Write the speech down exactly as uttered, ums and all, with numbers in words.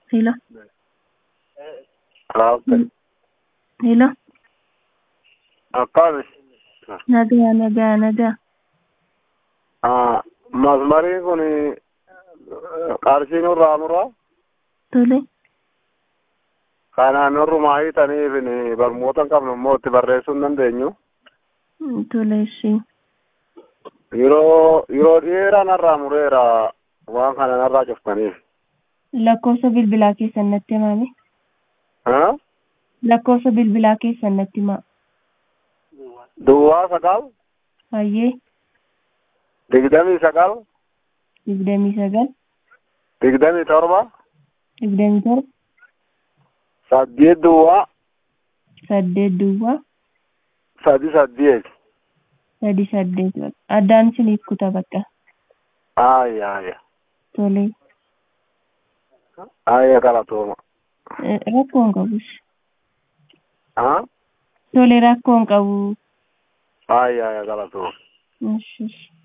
Hello. Okay. Hello. Akkami. Nagaa nagaa nagaa. Ah, masmariin kun qarshii nurraa muraa Tole. kanaan nurrumaa hiitaniif barmoota hin qabnu immoo itti barreessuu hin dandeenyu. Tole ishee. Yeroo yeroo dheeraa narraa mureera waan kana narraa cuftaniif. Lakkoofsa bilbilaa keessan natti himame. Ha? Lakkoofsa bilbilaa keessan natti himaa. Duwwaa sagal Hayyee. digdamii sagal Digdamii sagal. digdamii torba Digdamii torba. saddeet duwwaa Saddeet duwwaa. sadi saddeet. Sadi saddeet. Addaan isiniif kutaa bakka. Ayya ayya. Tole. Ayya galatooma. Rakkoon qabus. Ha? Tole rakkoon qabu. Ayya ayya galatooma. Ishi.